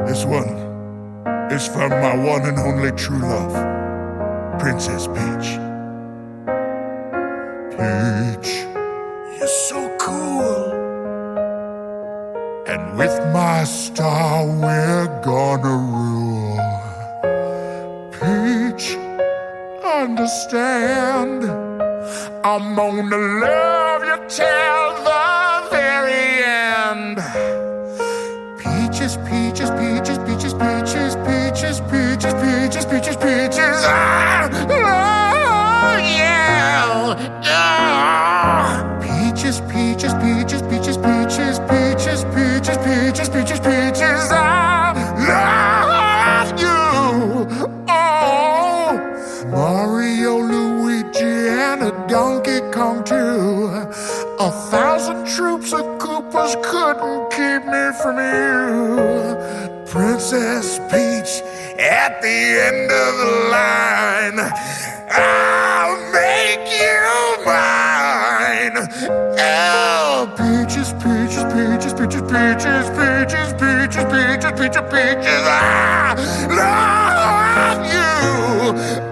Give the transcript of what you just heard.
This one is from my one and only true love, Princess Peach. Peach, you're so cool. And with my star, we're gonna rule. Peach, understand, I'm gonna love you till the very end. Peaches, peaches, peaches, peaches, peaches, peaches, peaches, peaches, peaches, peaches. I love you. Peaches, peaches, peaches, peaches, peaches, peaches, peaches, peaches, peaches, peaches. I love you. Oh, Mario, Luigi, and a Donkey Kong too. 1,000 troops of Koopas couldn't keep me from you. Princess Peach, at the end of the line, I'll make you mine. Oh, peaches, peaches, peaches, peaches, peaches, peaches, peaches, peaches, peaches, peaches, I love you.